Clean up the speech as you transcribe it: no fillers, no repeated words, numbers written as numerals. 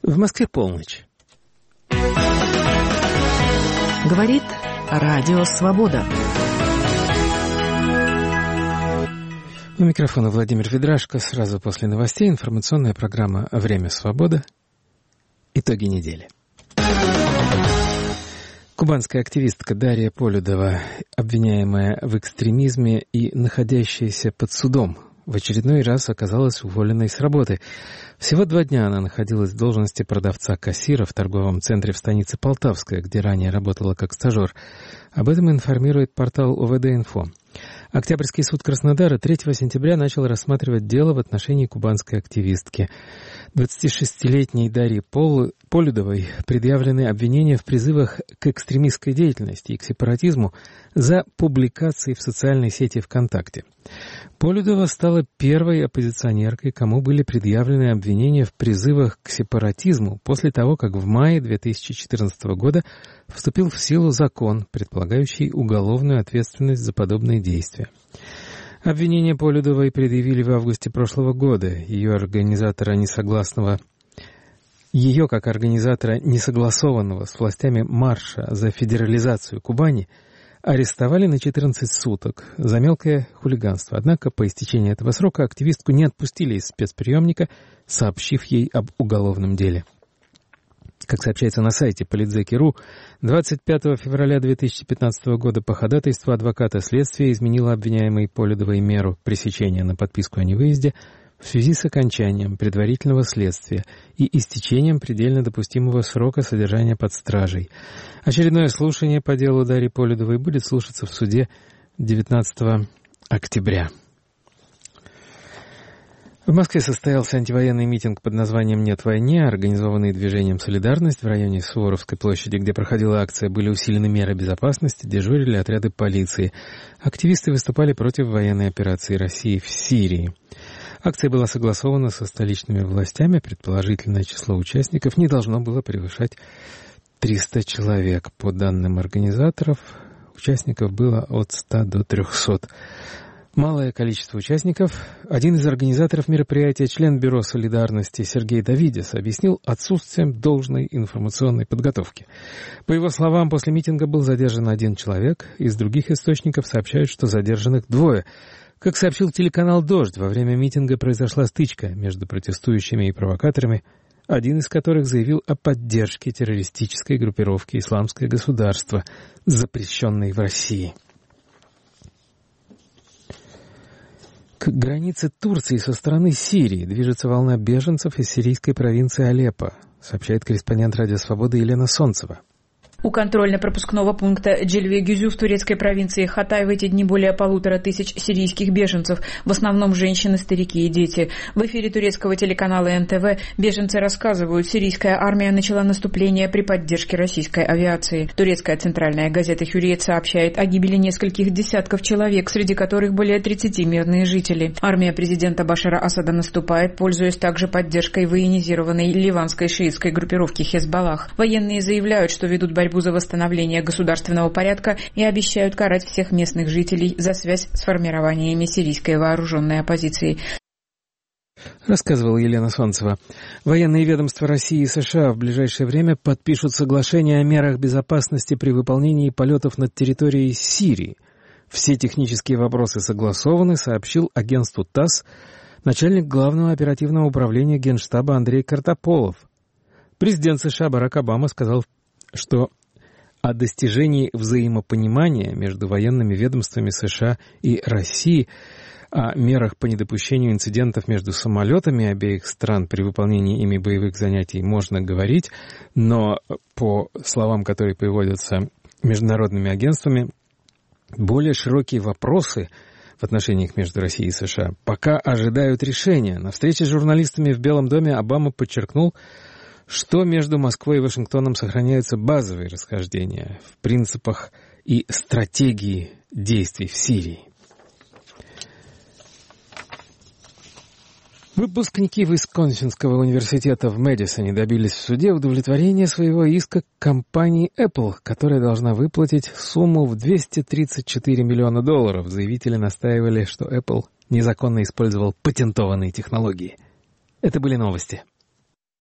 В Москве полночь. Говорит Радио Свобода. У микрофона Владимир Ведрашко. Сразу после новостей информационная программа «Время свободы». Итоги недели. Кубанская активистка Дарья Полюдова, обвиняемая в экстремизме и находящаяся под судом, в очередной раз оказалась уволенной с работы. Всего 2 дня она находилась в должности продавца-кассира в торговом центре в станице Полтавская, где ранее работала как стажер. Об этом информирует портал ОВД-Инфо. Октябрьский суд Краснодара 3 сентября начал рассматривать дело в отношении кубанской активистки. 26-летней Дарье Полюдовой предъявлены обвинения в призывах к экстремистской деятельности и к сепаратизму за публикации в социальной сети ВКонтакте. Полюдова стала первой оппозиционеркой, кому были предъявлены обвинения в призывах к сепаратизму после того, как в мае 2014 года вступил в силу закон, предполагающий уголовную ответственность за подобные действия. Обвинение Полюдовой предъявили в августе прошлого года. Ее как организатора несогласованного с властями марша за федерализацию Кубани арестовали на 14 суток за мелкое хулиганство. Однако по истечении этого срока активистку не отпустили из спецприемника, сообщив ей об уголовном деле. Как сообщается на сайте Политзеки.ру, 25 февраля 2015 года по ходатайству адвоката следствия изменило обвиняемой Полюдовой меру пресечения на подписку о невыезде в связи с окончанием предварительного следствия и истечением предельно допустимого срока содержания под стражей. Очередное слушание по делу Дарьи Полюдовой будет слушаться в суде 19 октября. В Москве состоялся антивоенный митинг под названием «Нет войне», организованный движением «Солидарность» в районе Суворовской площади, где проходила акция, были усилены меры безопасности, дежурили отряды полиции. Активисты выступали против военной операции России в Сирии. Акция была согласована со столичными властями, предположительное число участников не должно было превышать 300 человек. По данным организаторов, участников было от 100 до 300. Малое количество участников. Один из организаторов мероприятия, член Бюро солидарности Сергей Давидес, объяснил отсутствием должной информационной подготовки. По его словам, после митинга был задержан 1 человек. Из других источников сообщают, что задержанных 2. Как сообщил телеканал «Дождь», во время митинга произошла стычка между протестующими и провокаторами, один из которых заявил о поддержке террористической группировки «Исламское государство», запрещенной в России. К границе Турции со стороны Сирии движется волна беженцев из сирийской провинции Алеппо, сообщает корреспондент «Радио Свобода» Елена Солнцева. У контрольно-пропускного пункта Джельве-Гюзю в турецкой провинции Хатай в эти дни более 1500 сирийских беженцев, в основном женщины, старики и дети. В эфире турецкого телеканала НТВ беженцы рассказывают, сирийская армия начала наступление при поддержке российской авиации. Турецкая центральная газета «Хюриет» сообщает о гибели нескольких десятков человек, среди которых более 30 мирные жители. Армия президента Башара Асада наступает, пользуясь также поддержкой военизированной ливанской шиитской группировки Хезболлах. Военные заявляют, что ведут борьбу за восстановление государственного порядка и обещают карать всех местных жителей за связь с формированиями сирийской вооруженной оппозиции. Рассказывала Елена Солнцева. Военные ведомства России и США в ближайшее время подпишут соглашение о мерах безопасности при выполнении полетов над территорией Сирии. Все технические вопросы согласованы, сообщил агентству ТАСС начальник Главного оперативного управления Генштаба Андрей Картополов. Президент США Барак Обама сказал, что о достижении взаимопонимания между военными ведомствами США и России, о мерах по недопущению инцидентов между самолетами обеих стран при выполнении ими боевых занятий можно говорить, но по словам, которые приводятся международными агентствами, более широкие вопросы в отношениях между Россией и США пока ожидают решения. На встрече с журналистами в Белом доме Обама подчеркнул, что между Москвой и Вашингтоном сохраняются базовые расхождения в принципах и стратегии действий в Сирии. Выпускники Висконсинского университета в Мэдисоне добились в суде удовлетворения своего иска к компании Apple, которая должна выплатить сумму в $234 миллиона. Заявители настаивали, что Apple незаконно использовал патентованные технологии. Это были новости.